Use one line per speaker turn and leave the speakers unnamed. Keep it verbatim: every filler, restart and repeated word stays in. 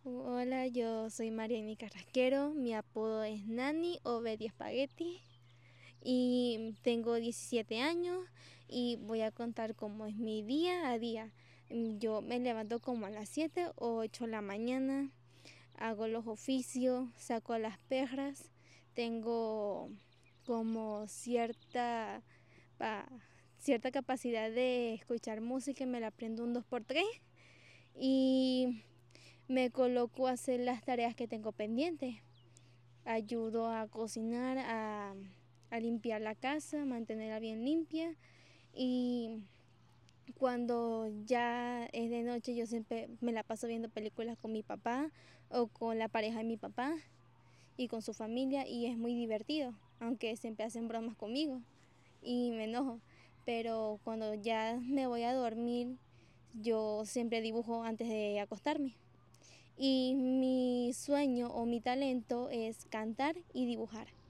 Hola, yo soy Mariani Carrasquero, mi apodo es Nani o Betty Spaghetti y tengo diecisiete años y voy a contar cómo es mi día a día. Yo me levanto como a las siete o ocho de la mañana, hago los oficios, saco a las perras, tengo como cierta, pa- cierta capacidad de escuchar música y me la aprendo un dos por tres y me coloco a hacer las tareas que tengo pendientes. Ayudo a cocinar, a, a limpiar la casa, mantenerla bien limpia. Y cuando ya es de noche, yo siempre me la paso viendo películas con mi papá o con la pareja de mi papá y con su familia, y es muy divertido, aunque siempre hacen bromas conmigo y me enojo. Pero cuando ya me voy a dormir, yo siempre dibujo antes de acostarme. Y mi sueño o mi talento es cantar y dibujar.